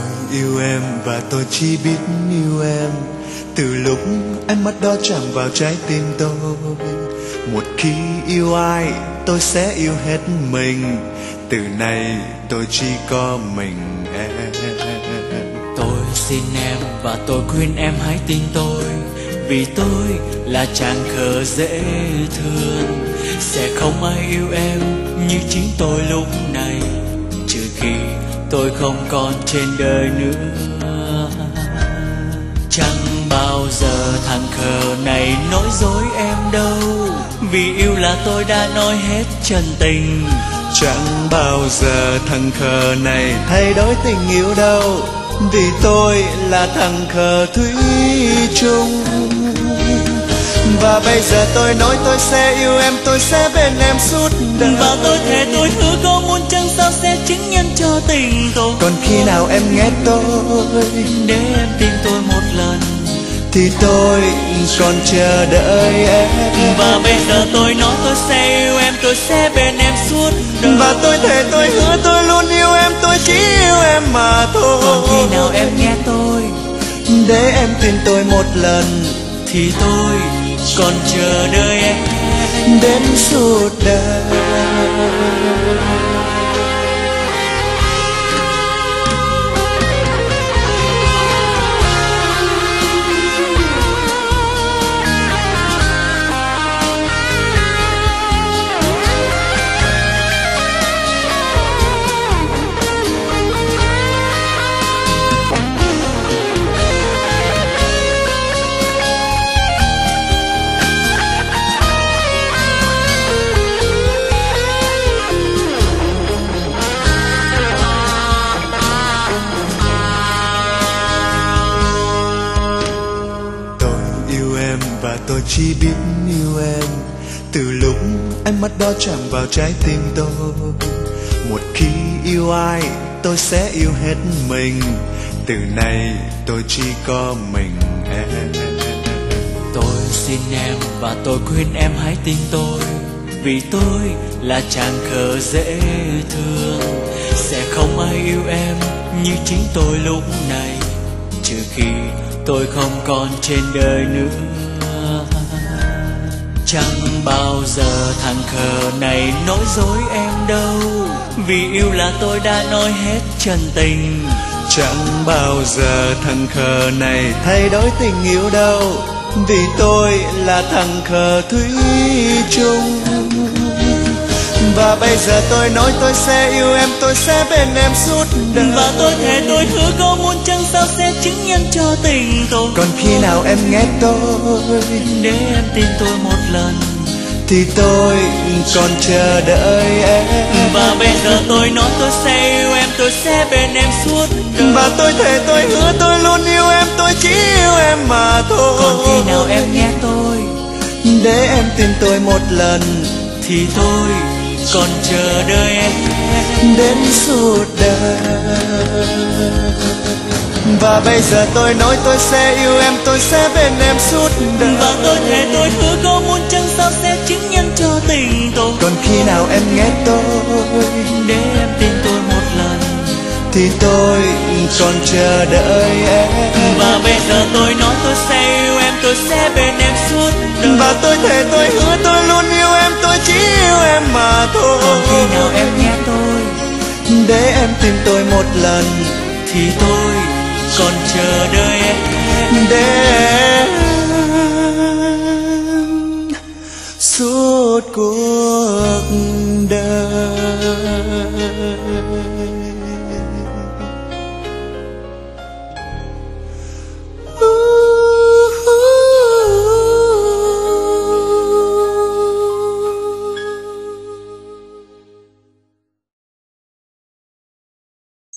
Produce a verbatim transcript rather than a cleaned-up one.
yêu em và tôi chỉ biết yêu em. Từ lúc ánh mắt đó chạm vào trái tim tôi, một khi yêu ai tôi sẽ yêu hết mình. Từ nay tôi chỉ có mình em. Tôi xin em và tôi khuyên em hãy tin tôi, vì tôi là chàng khờ dễ thương. Sẽ không ai yêu em như chính tôi lúc này, trừ khi tôi không còn trên đời nữa. Chẳng bao giờ thằng khờ này nói dối em đâu, vì yêu là tôi đã nói hết chân tình. Chẳng bao giờ thằng khờ này thay đổi tình yêu đâu, vì tôi là thằng khờ thủy chung. Và bây giờ tôi nói tôi sẽ yêu em, tôi sẽ bên em suốt đời. Và tôi thề tôi hứa có muôn trăng sao sẽ chứng nhân cho tình tôi. Còn khi nào em nghe tôi, để em tin tôi một lần, thì tôi còn chờ đợi em. Và bây giờ tôi nói tôi sẽ yêu em, tôi sẽ bên em suốt đời. Và tôi thề tôi hứa tôi luôn yêu em, tôi chỉ yêu em mà thôi. Còn khi nào em nghe tôi, để em tin tôi một lần, thì tôi còn chờ đợi em đến suốt đời. Và tôi chỉ biết yêu em. Từ lúc ánh mắt đó chạm vào trái tim tôi, một khi yêu ai tôi sẽ yêu hết mình. Từ nay tôi chỉ có mình em. Tôi xin em và tôi khuyên em hãy tin tôi, vì tôi là chàng khờ dễ thương. Sẽ không ai yêu em như chính tôi lúc này, trừ khi tôi không còn trên đời nữa. Chẳng bao giờ thằng khờ này nói dối em đâu, vì yêu là tôi đã nói hết chân tình. Chẳng bao giờ thằng khờ này thay đổi tình yêu đâu, vì tôi là thằng khờ thủy chung. Và bây giờ tôi nói tôi sẽ yêu em, tôi sẽ bên em suốt đời. Và tôi thề tôi hứa có muôn trăng sao sẽ chứng nhân cho tình tôi. Còn khi nào em nghe tôi, để em tin tôi một lần, thì tôi còn chờ đợi em. Và bây giờ tôi nói tôi sẽ yêu em, tôi sẽ bên em suốt đời. Và tôi thề tôi hứa tôi luôn yêu em, tôi chỉ yêu em mà thôi. Còn khi nào em nghe tôi, để em tin tôi một lần, thì tôi còn chờ đợi em đến suốt đời. Và bây giờ tôi nói tôi sẽ yêu em, tôi sẽ bên em suốt đời. Và tôi thề tôi hứa có muôn trăng sao sẽ chứng nhân cho tình tôi. Còn khi nào em nghe tôi, để em tin tôi một lần, thì tôi còn chờ đợi em. Và bây giờ tôi nói tôi sẽ yêu em, tôi sẽ bên em suốt đời. Và tôi thề tôi hứa tôi luôn yêu em, tôi chỉ yêu em mà thôi. Còn khi nào em nghe tôi, để em tin tôi một lần, thì tôi còn chờ đợi em để em suốt cuộc